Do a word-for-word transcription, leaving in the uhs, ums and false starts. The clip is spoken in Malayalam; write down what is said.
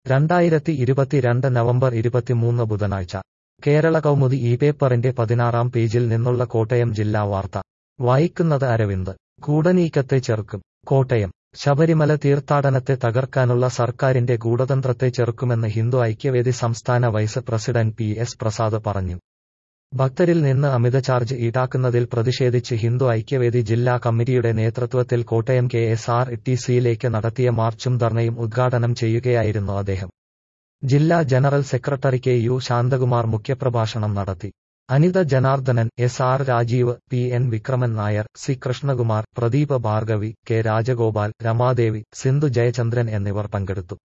രണ്ടായിരത്തി ഇരുപത്തിരണ്ട് നവംബർ ഇരുപത്തിമൂന്ന് ബുധനാഴ്ച കേരള കൗമുദി ഈ പേപ്പറിന്റെ പതിനാറാം പേജിൽ നിന്നുള്ള കോട്ടയം ജില്ലാ വാർത്ത വായിക്കുന്നത് അരവിന്ദ്. ഗൂഢനീക്കത്തെ ചെറുക്കും. കോട്ടയം. ശബരിമല തീർത്ഥാടനത്തെ തകർക്കാനുള്ള സർക്കാരിന്റെ ഗൂഢതന്ത്രത്തെ ചെറുക്കുമെന്ന് ഹിന്ദു ഐക്യവേദി സംസ്ഥാന vice president P S Prasad പറഞ്ഞു. ഭക്തരിൽ നിന്ന് അമിത ചാർജ് ഈടാക്കുന്നതിൽ പ്രതിഷേധിച്ച് ഹിന്ദു ഐക്യവേദി ജില്ലാ കമ്മിറ്റിയുടെ നേതൃത്വത്തിൽ Kottayam K S R T സിയിലേക്ക് നടത്തിയ മാർച്ചും ധർണയും ഉദ്ഘാടനം ചെയ്യുകയായിരുന്നു അദ്ദേഹം. ജില്ലാ general secretary K U Shanthakumar മുഖ്യപ്രഭാഷണം നടത്തി. Anitha Janardhanan, S R Rajeev, P N Vikraman Nair, C Krishnakumar, Pradeep Bhargavi, K Rajagopal, Ramadevi, Sindhu Jayachandran എന്നിവർ പങ്കെടുത്തു.